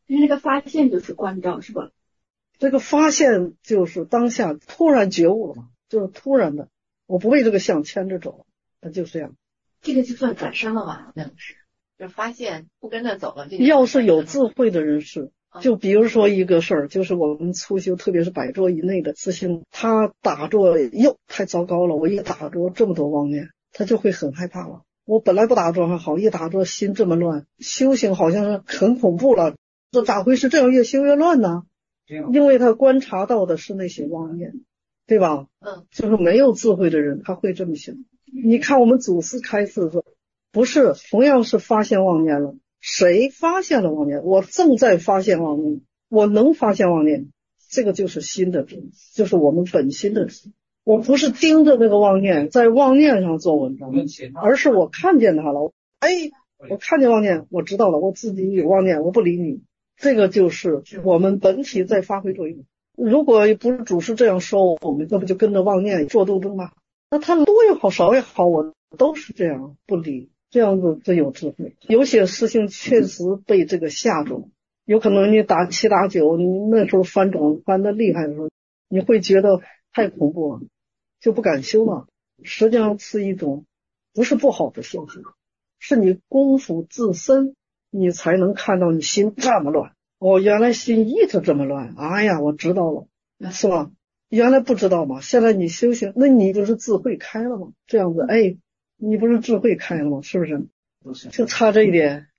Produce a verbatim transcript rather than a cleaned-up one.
因为这个发现就是关照，是吧？ 这个发现就是当下突然觉悟了嘛，就是突然的，我不被这个相牵着走，它就这样。 这个就算转生了吧？那是，就发现不跟着走了。这个要是有智慧的人是，就比如说一个事儿，就是我们初修，特别是百桌以内的自性，他打坐哟太糟糕了，我一打坐这么多妄念，他就会很害怕了。我本来不打坐还好，一打坐心这么乱，修行好像是很恐怖了。这咋会是这样越修越乱呢？因为他观察到的是那些妄念，对吧？ 嗯， 就是没有智慧的人他会这么想。你看我们祖师开示的时候，不是同样是发现妄念了，谁发现了妄念？我正在发现妄念，我能发现妄念，这个就是心的智，就是我们本心的智。我不是盯着那个妄念，在妄念上做文章，而是我看见它了。哎，我看见妄念，我知道了，我自己有妄念，我不理你。这个就是我们本体在发挥作用。如果不是祖师这样说我们，那不就跟着妄念做斗争吗？那他多也好，少也好，我都是这样不理，这样子最有智慧。有些事情确实被这个吓住，有可能你打七打九，你那时候翻种翻的厉害的时候，你会觉得太恐怖了，就不敢修了。实际上是一种不是不好的现象，是你功夫自身，你才能看到你心这么乱。哦，原来心一直这么乱，哎呀，我知道了，是吧？原来不知道嘛，现在你修行，那你不是智慧开了吗？这样子，哎，你不是智慧开了吗？是不是？就差这一点。